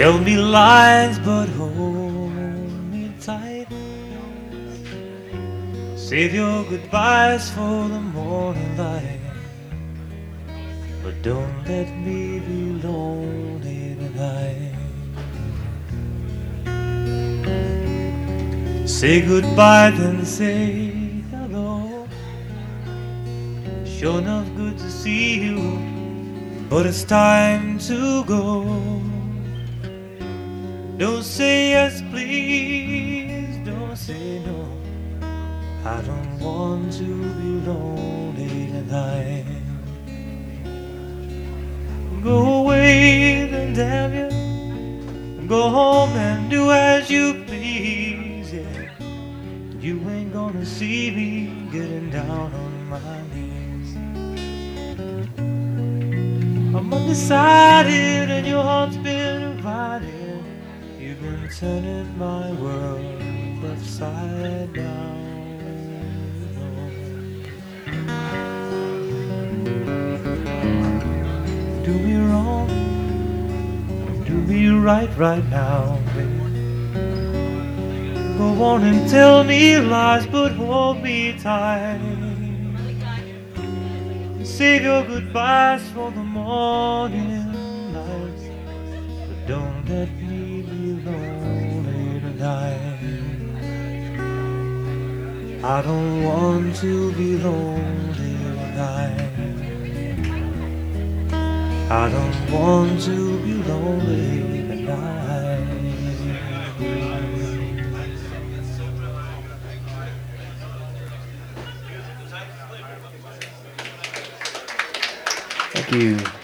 Tell me lies, but hold me tight. Save your goodbyes for the morning light, but don't let me be lonely tonight. Say goodbye, then say hello. Sure enough good to see you, but it's time to go. Don't say yes, please, don't say no. I don't want to be lonely tonight. Go away, then damn you. Go home and do as you please, yeah. You ain't gonna see me getting down on my knees. I'm undecided and your heart's been divided. You've been turning my world upside down. Do me wrong, do me right now, baby. Go on and tell me lies, but hold me tight. Save your goodbyes for the morning light, but don't let me be lonely tonight. I don't want to be lonely tonight. I don't want to be lonely tonight. Thank you.